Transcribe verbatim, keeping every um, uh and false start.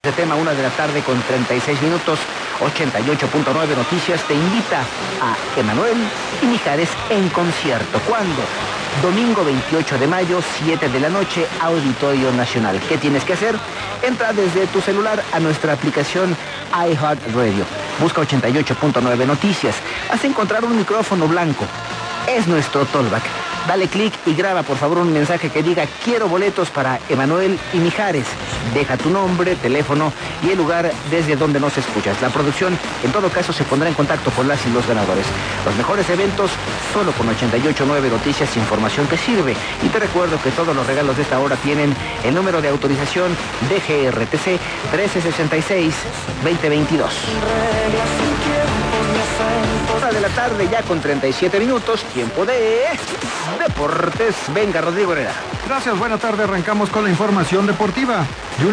este tema, una de la tarde con treinta y seis minutos. ochenta y ocho punto nueve Noticias te invita a Emanuel y Mijares en concierto. ¿Cuándo? Domingo veintiocho de mayo, siete de la noche, Auditorio Nacional. ¿Qué tienes que hacer? Entra desde tu celular a nuestra aplicación iHeartRadio. Busca ochenta y ocho punto nueve Noticias. Vas a encontrar un micrófono blanco. Es nuestro Tollback. Dale clic y graba por favor un mensaje que diga: quiero boletos para Emanuel y Mijares. Deja tu nombre, teléfono y el lugar desde donde nos escuchas. La producción en todo caso se pondrá en contacto con las y los ganadores. Los mejores eventos solo con ochenta y ocho punto nueve Noticias, información que sirve. Y te recuerdo que todos los regalos de esta hora tienen el número de autorización D G R T C trece sesenta y seis veinte veintidós. Hora de la tarde ya con treinta y siete minutos, tiempo de deportes. Venga, Rodrigo Herrera. Gracias, buena tarde. Arrancamos con la información deportiva.